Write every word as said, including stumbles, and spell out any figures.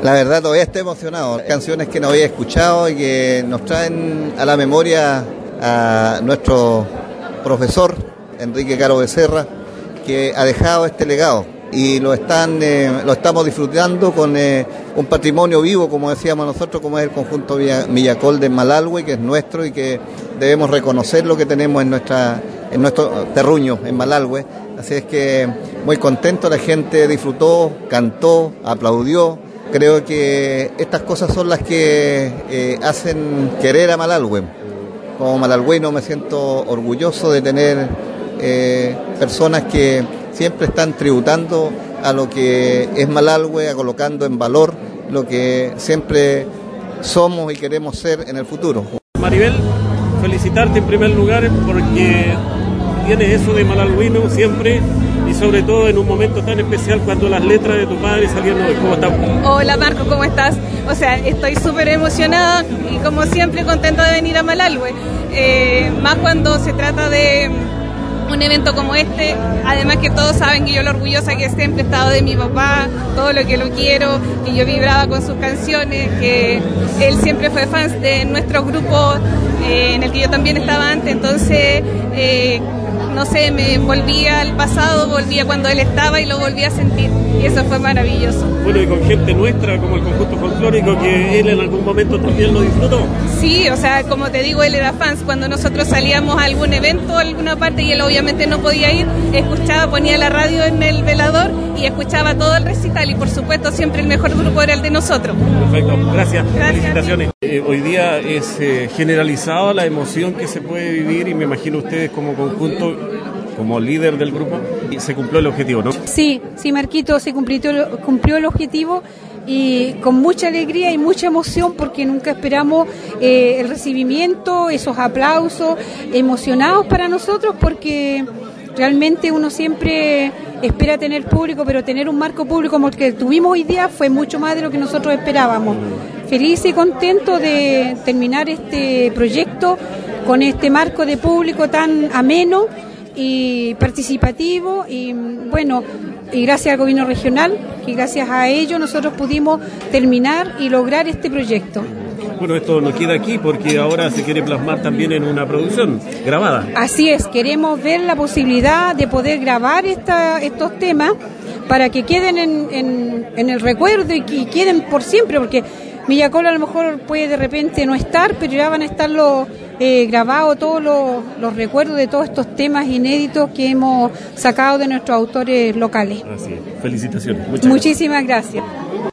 La verdad todavía estoy emocionado. Canciones que no había escuchado y que nos traen a la memoria a nuestro profesor Enrique Caro Becerra, que ha dejado este legado y lo están eh, lo estamos disfrutando con eh, un patrimonio vivo, como decíamos nosotros, como es el conjunto Miyacol de Malalhue, que es nuestro y que debemos reconocer lo que tenemos en nuestra en nuestro terruño en Malalhue. Así es que muy contento, la gente disfrutó, cantó, aplaudió. Creo que estas cosas son las que eh, hacen querer a Malalhue. Como malalhueno me siento orgulloso de tener eh, personas que siempre están tributando a lo que es Malalhue, colocando en valor lo que siempre somos y queremos ser en el futuro. Maribel, felicitarte en primer lugar porque tienes eso de malalhueno siempre y sobre todo en un momento tan especial cuando las letras de tu padre salieron hoy. ¿Cómo estás? Hola Marco, ¿cómo estás? O sea, estoy súper emocionada y como siempre contenta de venir a Malalhue, eh, más cuando se trata de un evento como este, además que todos saben que yo lo orgullosa que siempre he estado de mi papá, todo lo que lo quiero, que yo vibraba con sus canciones, que él siempre fue fan de nuestro grupo eh, en el que yo también estaba antes, entonces eh, no sé, me volvía al pasado, volvía cuando él estaba y lo volví a sentir y eso fue maravilloso. Bueno, y con gente nuestra como el conjunto folclórico que él en algún momento también lo disfrutó. Sí, o sea, como te digo, él era fans. Cuando nosotros salíamos a algún evento, a alguna parte, y él obviamente no podía ir, escuchaba, ponía la radio en el velador y escuchaba todo el recital y por supuesto siempre el mejor grupo era el de nosotros. Perfecto, gracias, gracias felicitaciones. Eh, hoy día es eh, generalizada la emoción que se puede vivir y me imagino ustedes como conjunto, como líder del grupo, se cumplió el objetivo, ¿no? Sí, sí, Marquito, se cumplió, cumplió el objetivo y con mucha alegría y mucha emoción porque nunca esperamos eh, el recibimiento, esos aplausos emocionados para nosotros porque realmente uno siempre espera tener público, pero tener un marco público como el que tuvimos hoy día fue mucho más de lo que nosotros esperábamos. Feliz y contento de terminar este proyecto con este marco de público tan ameno y participativo y bueno, y gracias al gobierno regional, que gracias a ello nosotros pudimos terminar y lograr este proyecto. Bueno, esto no queda aquí porque ahora se quiere plasmar también en una producción grabada. Así es, queremos ver la posibilidad de poder grabar esta, estos temas para que queden en, en, en el recuerdo y que queden por siempre, porque Miyacol a lo mejor puede de repente no estar, pero ya van a estar los eh, grabados todos los, los recuerdos de todos estos temas inéditos que hemos sacado de nuestros autores locales. Así es. Felicitaciones. Muchas Muchísimas gracias. gracias.